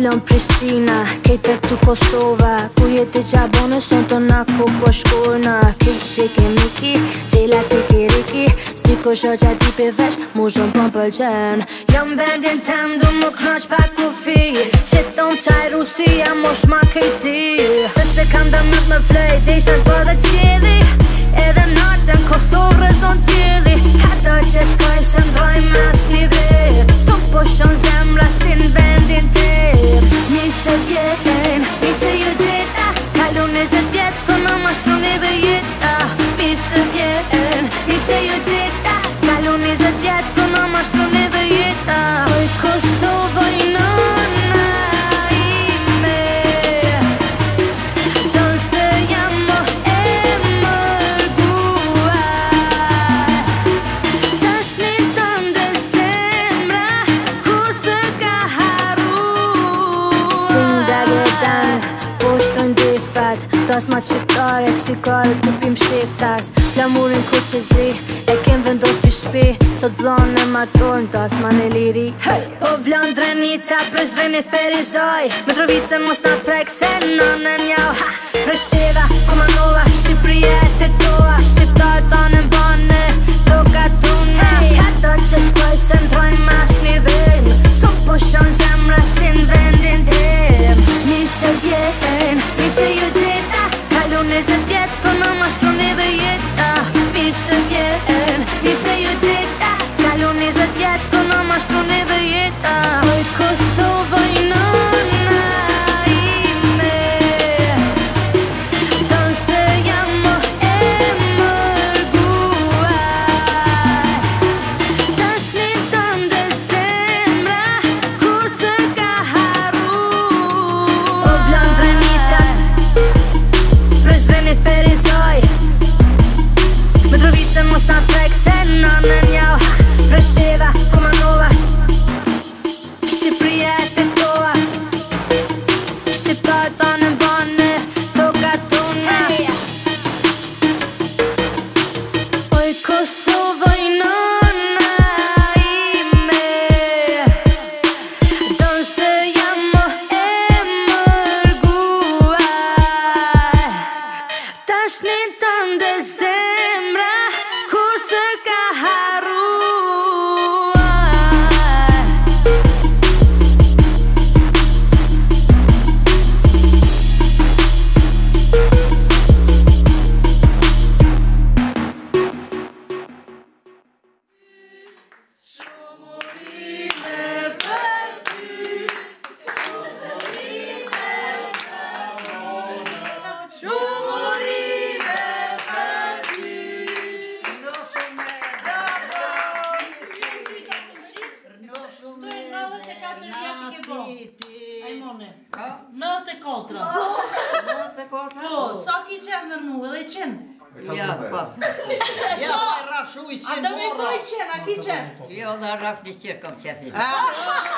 Lëm Prishtina, kejt tu Kosova Ku jeti qabone, son të naku po shkurna Kejt shiki miki, gjela tiki riki Stiko shoqa ti pe vesh, mu shumë po pëlqen Jam vendin tem, du më knaq pak kufi Qiton qaj Rusia, mosh ma krejtësi Se kam dëmët më flej, dej sa s'bo dhe qili Edhe natën Kosovë rëzon tjeli Ato që shkoj së ndroj mas një vit Son po shon zemra si në vendin tim Mirë se vjen, mirë se ju gjeta Kalu 20 vjet, të në mashtroneve jeta Mirë se vjen, mirë se ju gjeta Kalu 20 vjet, të në mashtroneve jeta Oj Kosovë, oj nëna ime Don se jam mo e mërguar Tashni tënde zemra kur se ka haruar Ding dagetan, poshton difat Tas ma shqiptare, cikare të pim shqiptas Flamurin ku që zi, e kem vendos pi shpi Sot vlon e matorn, tas ma në liri Po vlon drenica, prezreni ferizoj Mitrovice mos na prek se nënën jau Presheva, Kumanova, Shqipëria e të toa Shqiptar tonë mbane, toka tune Ato që shkoj se ndroj mas një vim Son po shon zemra si në vendin tim Mirë se vjen, mirë se ju gjeta Kalu 20 vjet, të në mashtroneve jeta Mirë se vjen, mirë se ju gjeta Kalu 20 vjet, të në mashtroneve jeta Oj Kosovë, oj nëna ime Don se jam mo e mërguar Tashni tënde zemra kur se ka haruar O vlon drenica Prezreni ferizoj Mitrovice mos na prek se nënën jau Presheva, Kumanova Shqipëria e të toa Shqiptar tonë mbane, toka tune Oj Kosovë, oj nëna ime Don se jam mo e mërguar Tashni tënde zemra kur se ka haruar Po, sa ki qenë me mu edhe I qenë? Ja, pa. Ja, pa rashu I qenë mora. A do me koj qenë, a ki qenë? Jo, da raf një qenë kam qenë.